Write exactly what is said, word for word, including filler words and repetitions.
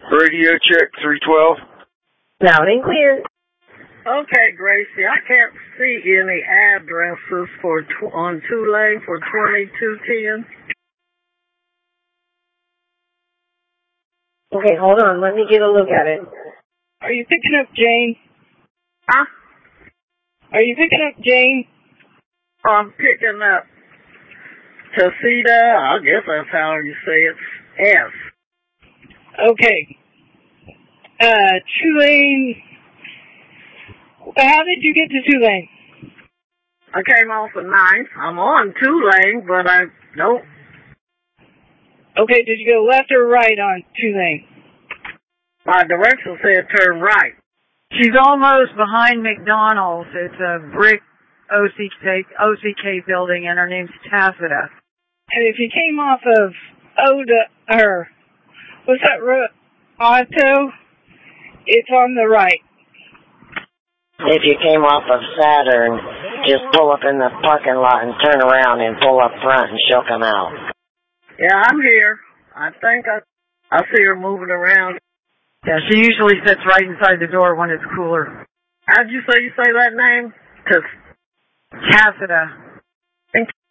Radio check three twelve. Loud and clear. Okay, Gracie, I can't see any addresses for tw- on two-lane for twenty-two ten. Okay, hold on. Let me get a look at it. Are you picking up Jane? Huh? Are you picking up Jane? I'm picking up Tacita. I guess that's how you say it. S. Okay. Uh, two-lane. How did you get to two-lane? I came off of ninth. I'm on two-lane, but I, nope. Okay, did you go left or right on two-lane? My directions said turn right. She's almost behind McDonald's. It's a brick O C K, O C K building, and her name's Tacita. And if you came off of Oda, or, what's that road? Otto? It's on the right. If you came off of Saturn, just pull up in the parking lot and turn around and pull up front and she'll come out. Yeah, I'm here. I think I, I see her moving around. Yeah, she usually sits right inside the door when it's cooler. How'd you say you say that name? Tacita.